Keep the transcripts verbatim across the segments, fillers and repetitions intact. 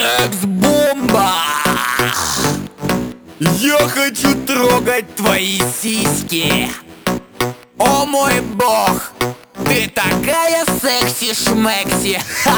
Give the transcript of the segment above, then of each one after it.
Секс-бомба! Я хочу трогать твои сиськи. О мой бог, ты такая секси-шмекси.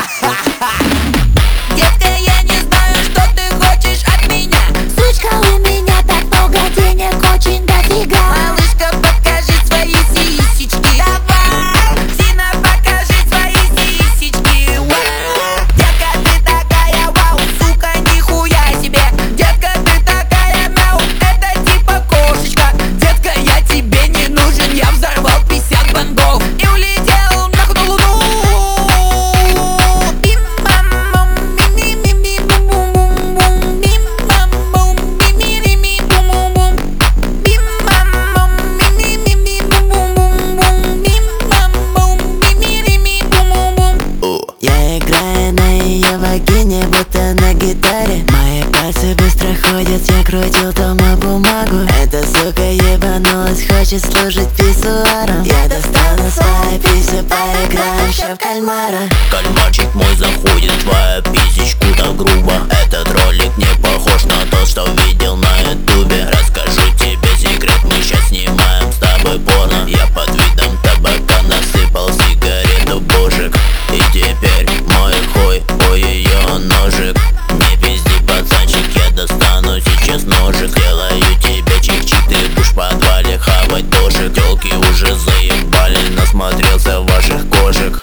Детка, я не знаю, что ты хочешь от меня. Сучка, у меня так много денег, очень дофига. Малышка, покажи свои сисечки. Давай, Зина, покажи свои сисечки. Вау. Детка, ты такая вау, сука, нихуя себе. Детка, ты такая мяу, это типа кошечка. Детка, я тебе не нужен, я взорвал пятьдесят бандов и улетел нахуй на луну. Я играю на ее вагине, будто на гитаре. Мои пальцы быстро ходят, я крутил дома бумагу. Эта сука ебанулась, хочет служить писсуаром. Я достану свои писи, поиграем еще в кальмара.